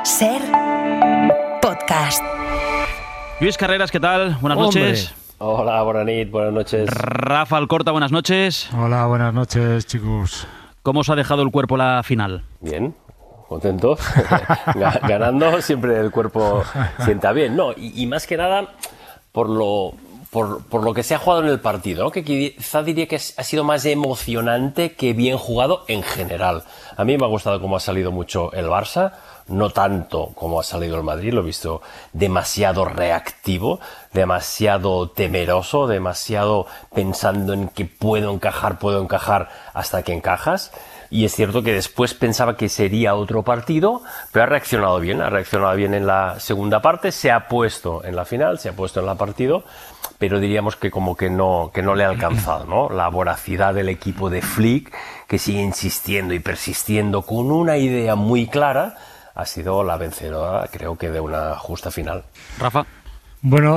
SER Podcast. Luis Carreras, ¿qué tal? Buenas noches. Hola, buenas noches. Rafa Alcorta, buenas noches. Hola, buenas noches, chicos. ¿Cómo os ha dejado el cuerpo la final? Bien, contento. Ganando siempre el cuerpo sienta bien. No, y más que nada por lo que se ha jugado en el partido, ¿no? Que quizá diría que ha sido más emocionante que bien jugado en general. A mí me ha gustado cómo ha salido mucho el Barça, no tanto como ha salido el Madrid, lo he visto demasiado reactivo, demasiado temeroso, demasiado pensando en que puedo encajar hasta que encajas. Y es cierto que después pensaba que sería otro partido, pero ha reaccionado bien en la segunda parte, se ha puesto en la final, se ha puesto en la partido, pero diríamos que como que no le ha alcanzado, ¿no? La voracidad del equipo de Flick, que sigue insistiendo y persistiendo con una idea muy clara, ha sido la vencedora, creo que de una justa final. Rafa. Bueno,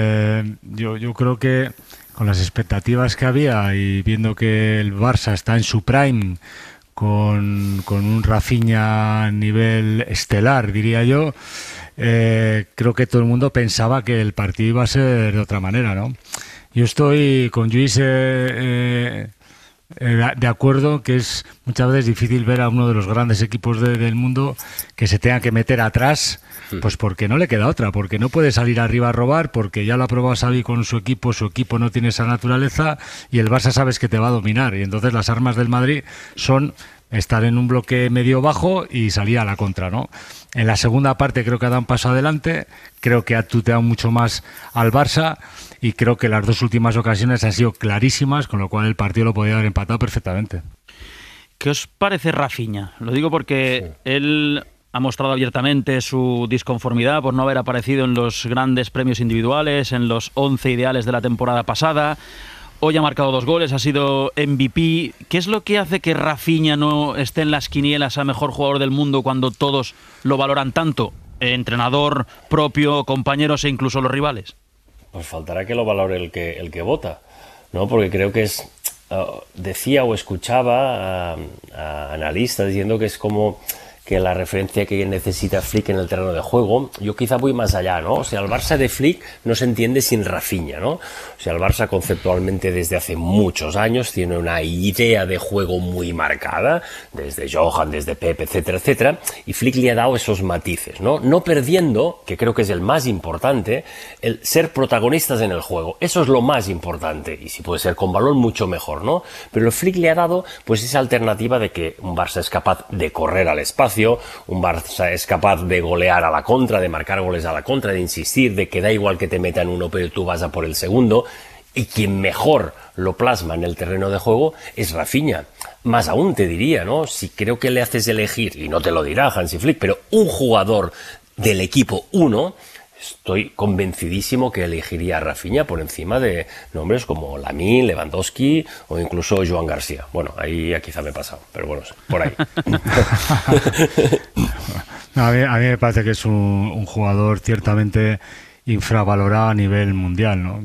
yo creo que con las expectativas que había y viendo que el Barça está en su prime, con un Rafinha a nivel estelar, diría yo, creo que todo el mundo pensaba que el partido iba a ser de otra manera, ¿no? Yo estoy con Luis de acuerdo que es muchas veces difícil ver a uno de los grandes equipos del mundo que se tenga que meter atrás, pues porque no le queda otra, porque no puede salir arriba a robar, porque ya lo ha probado Xavi con su equipo no tiene esa naturaleza y el Barça sabes que te va a dominar, y entonces las armas del Madrid son estar en un bloque medio bajo y salir a la contra, ¿no? En la segunda parte creo que ha dado un paso adelante, creo que ha tuteado mucho más al Barça y creo que las dos últimas ocasiones han sido clarísimas, con lo cual el partido lo podía haber empatado perfectamente. ¿Qué os parece Rafinha? Lo digo porque él ha mostrado abiertamente su disconformidad por no haber aparecido en los grandes premios individuales, en los 11 ideales de la temporada pasada. Hoy ha marcado 2 goles, ha sido MVP. ¿Qué es lo que hace que Rafinha no esté en las quinielas a mejor jugador del mundo cuando todos lo valoran tanto? Entrenador propio, compañeros e incluso los rivales. Pues faltará que lo valore el que vota, ¿no? Porque creo que es... decía o escuchaba a analistas diciendo que es como que la referencia que necesita Flick en el terreno de juego. Yo quizá voy más allá, ¿no? O sea, el Barça de Flick no se entiende sin Rafinha, ¿no? O sea, el Barça conceptualmente desde hace muchos años tiene una idea de juego muy marcada, desde Johan, desde Pep, etcétera, etcétera, y Flick le ha dado esos matices, ¿no? No perdiendo, que creo que es el más importante, el ser protagonistas en el juego. Eso es lo más importante, y si puede ser con balón, mucho mejor, ¿no? Pero el Flick le ha dado, pues, esa alternativa de que un Barça es capaz de correr al espacio, un Barça es capaz de golear a la contra, de marcar goles a la contra, de insistir, de que da igual que te metan uno pero tú vas a por el segundo, y quien mejor lo plasma en el terreno de juego es Rafinha. Más aún te diría, ¿no? Si creo que le haces elegir, y no te lo dirá Hansi Flick, pero un jugador del equipo 1, estoy convencidísimo que elegiría a Rafinha por encima de nombres como Lamine, Lewandowski o incluso Joan García. Bueno, ahí ya quizá me he pasado, pero bueno, por ahí. No, a mí me parece que es un jugador ciertamente infravalorado a nivel mundial, ¿no?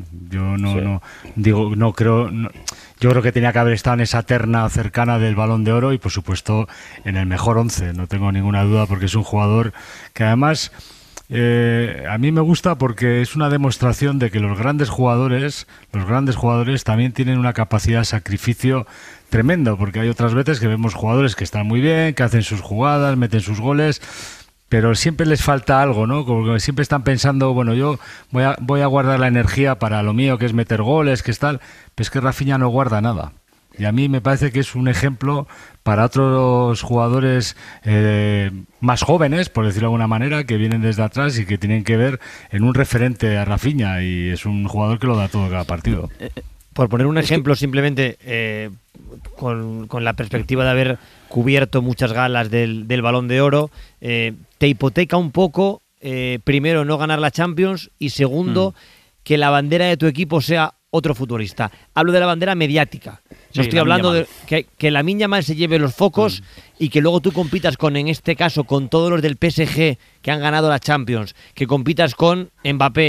Yo creo que tenía que haber estado en esa terna cercana del Balón de Oro y por supuesto en el mejor 11, no tengo ninguna duda, porque es un jugador que además... a mí me gusta porque es una demostración de que los grandes jugadores también tienen una capacidad de sacrificio tremendo, porque hay otras veces que vemos jugadores que están muy bien, que hacen sus jugadas, meten sus goles, pero siempre les falta algo, ¿no? Como que siempre están pensando, bueno, yo voy a guardar la energía para lo mío, que es meter goles, que es tal, pero es que Rafinha no guarda nada. Y a mí me parece que es un ejemplo para otros jugadores más jóvenes, por decirlo de alguna manera, que vienen desde atrás y que tienen que ver en un referente a Rafinha, y es un jugador que lo da todo cada partido. Por poner un ejemplo, simplemente con la perspectiva de haber cubierto muchas galas del Balón de Oro, te hipoteca un poco, primero, no ganar la Champions, y segundo, que la bandera de tu equipo sea otro futbolista. Hablo de la bandera mediática. No estoy hablando de que Lamine Yamal se lleve los focos y que luego tú compitas con, en este caso, con todos los del PSG que han ganado la Champions, que compitas con Mbappé,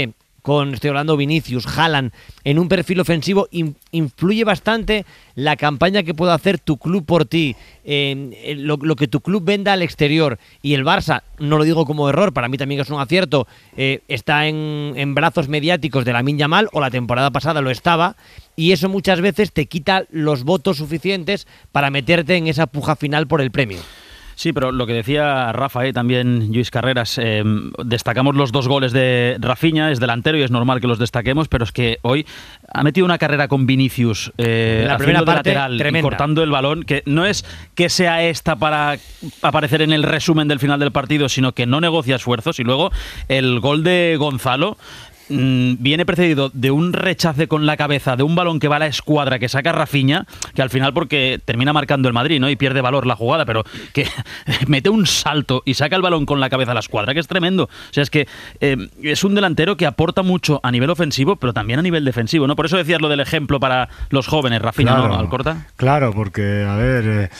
estoy hablando Vinicius, Haaland, en un perfil ofensivo, influye bastante la campaña que pueda hacer tu club por ti, lo que tu club venda al exterior. Y el Barça, no lo digo como error, para mí también es un acierto, está en brazos mediáticos de Lamine Yamal, o la temporada pasada lo estaba, y eso muchas veces te quita los votos suficientes para meterte en esa puja final por el premio. Sí, pero lo que decía Rafa, también Lluís Carreras, destacamos los 2 goles de Rafinha, es delantero y es normal que los destaquemos, pero es que hoy ha metido una carrera con Vinicius, la primera parte lateral tremenda, y cortando el balón, que no es que sea esta para aparecer en el resumen del final del partido, sino que no negocia esfuerzos. Y luego el gol de Gonzalo viene precedido de un rechace con la cabeza de un balón que va a la escuadra, que saca Rafinha, que al final, porque termina marcando el Madrid, ¿no?, y pierde valor la jugada, pero que mete un salto y saca el balón con la cabeza a la escuadra, que es tremendo. O sea, es que es un delantero que aporta mucho a nivel ofensivo, pero también a nivel defensivo, ¿no? Por eso decías lo del ejemplo para los jóvenes, Rafinha, claro, ¿no, Alcorta? Claro, porque, a ver,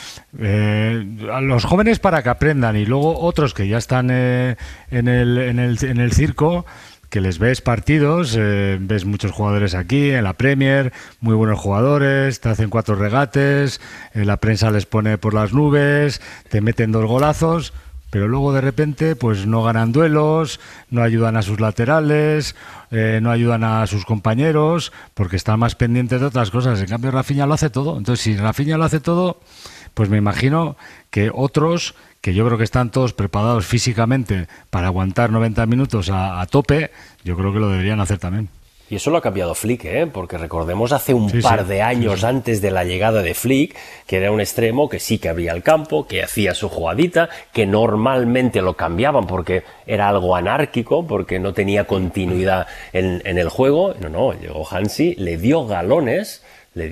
a los jóvenes para que aprendan, y luego otros que ya están en el circo, que les ves partidos, ves muchos jugadores aquí en la Premier, muy buenos jugadores, te hacen 4 regates, la prensa les pone por las nubes, te meten 2 golazos, pero luego de repente pues no ganan duelos, no ayudan a sus laterales, no ayudan a sus compañeros, porque están más pendientes de otras cosas. En cambio Rafinha lo hace todo. Entonces, si Rafinha lo hace todo, pues me imagino que otros, que yo creo que están todos preparados físicamente para aguantar 90 minutos a tope, yo creo que lo deberían hacer también. Y eso lo ha cambiado Flick, porque recordemos hace un par de años antes de la llegada de Flick, que era un extremo que sí que abría el campo, que hacía su jugadita, que normalmente lo cambiaban porque era algo anárquico, porque no tenía continuidad en el juego. No, llegó Hansi, le dio galones,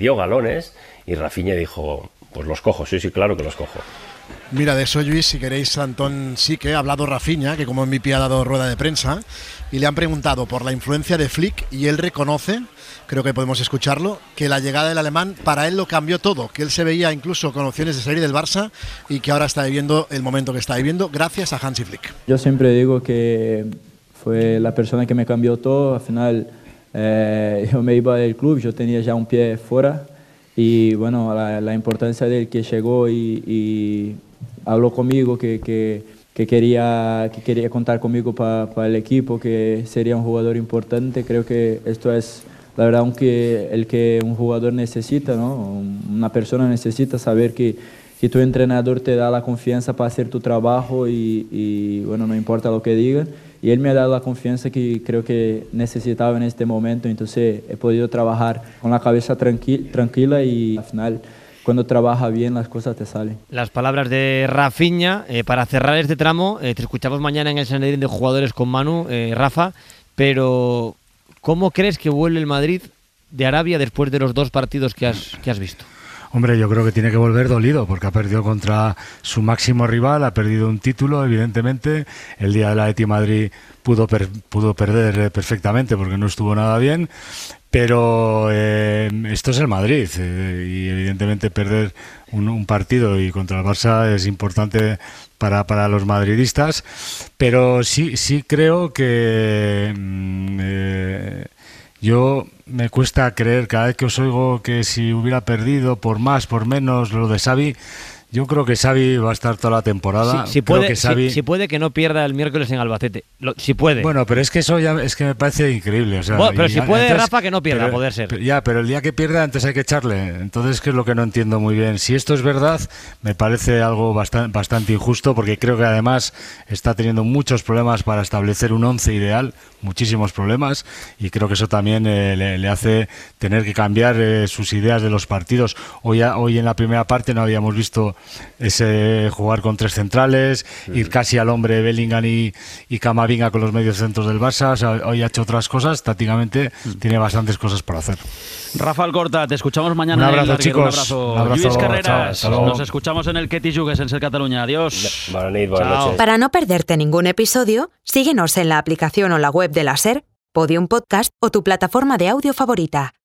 y Rafinha dijo, pues los cojo, sí, claro que los cojo. Mira, de eso, Lluís, si queréis, Antón, sí que ha hablado Rafinha, que como MVP ha dado rueda de prensa, y le han preguntado por la influencia de Flick, y él reconoce, creo que podemos escucharlo, que la llegada del alemán para él lo cambió todo, que él se veía incluso con opciones de salir del Barça y que ahora está viviendo el momento que está viviendo gracias a Hansi Flick. Yo siempre digo que fue la persona que me cambió todo. Al final yo me iba del club, yo tenía ya un pie fuera, y bueno, la importancia de él, que llegó y habló conmigo, que quería contar conmigo para el equipo, que sería un jugador importante. Creo que esto es la verdad el que un jugador necesita, ¿no? Una persona necesita saber que tu entrenador te da la confianza para hacer tu trabajo y bueno, no importa lo que digan. Y él me ha dado la confianza que creo que necesitaba en este momento. Entonces he podido trabajar con la cabeza tranquila, y al final, cuando trabajas bien, las cosas te salen. Las palabras de Rafinha. Para cerrar este tramo, te escuchamos mañana en el Sanedrín de Jugadores con Manu, Rafa, pero ¿cómo crees que vuelve el Madrid de Arabia después de los 2 partidos que has visto? Hombre, yo creo que tiene que volver dolido, porque ha perdido contra su máximo rival, ha perdido un título, evidentemente. El día del Atleti Madrid pudo perder perfectamente porque no estuvo nada bien, pero esto es el Madrid, y evidentemente perder un partido y contra el Barça es importante para los madridistas, pero sí creo que yo me cuesta creer, cada vez que os oigo, que si hubiera perdido por más, por menos, lo de Xavi. Yo creo que Xavi va a estar toda la temporada. Si puede que no pierda el miércoles en Albacete. Si puede. Bueno, pero es que eso ya es que me parece increíble. O sea, bueno, pero si puede, entonces, Rafa, que no pierda, poder ser. Pero el día que pierda, antes hay que echarle. Entonces, ¿qué es lo que no entiendo muy bien? Si esto es verdad, me parece algo bastante injusto, porque creo que además está teniendo muchos problemas para establecer un 11 ideal, muchísimos problemas, y creo que eso también le hace tener que cambiar sus ideas de los partidos. Hoy en la primera parte no habíamos visto ese jugar con 3 centrales, ir casi al hombre Bellingham y Camavinga con los medios centros del Barça. O sea, hoy ha hecho otras cosas, tácticamente tiene bastantes cosas por hacer. Rafa Alcorta, te escuchamos mañana. Un abrazo, chicos. Un abrazo. Lluís Carreras, nos escuchamos en el Ketty Jugues en Ser Cataluña. Adiós. Buenas noches. Para no perderte ningún episodio, síguenos en la aplicación o la web de la SER, Podium Podcast o tu plataforma de audio favorita.